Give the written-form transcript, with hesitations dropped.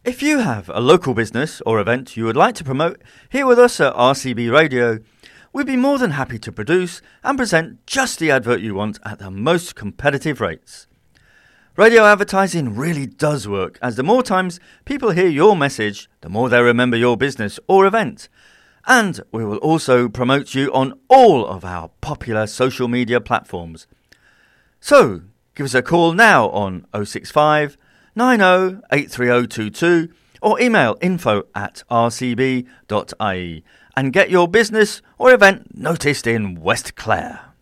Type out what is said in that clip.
If you have a local business or event you would like to promote here with us at RCB Radio, we'd be more than happy to produce and present just the advert you want at the most competitive rates. Radio advertising really does work, as the more times people hear your message, the more they remember your business or event. And we will also promote you on all of our popular social media platforms. So, give us a call now on 065 90 83022 or email info@rcb.ie and get your business or event noticed in West Clare.